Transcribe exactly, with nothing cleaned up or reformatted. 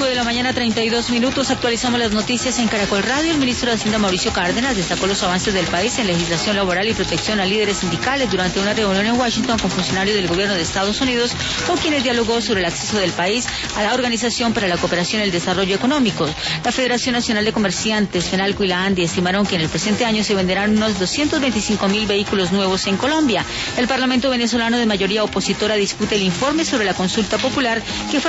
cinco de la mañana, treinta y dos minutos. Actualizamos las noticias en Caracol Radio. El ministro de Hacienda, Mauricio Cárdenas, destacó los avances del país en legislación laboral y protección a líderes sindicales durante una reunión en Washington con funcionarios del gobierno de Estados Unidos, con quienes dialogó sobre el acceso del país a la Organización para la Cooperación y el Desarrollo Económico. La Federación Nacional de Comerciantes, FENALCO y la ANDI estimaron que en el presente año se venderán unos doscientos veinticinco mil vehículos nuevos en Colombia. El Parlamento venezolano, de mayoría opositora, discute el informe sobre la consulta popular que fue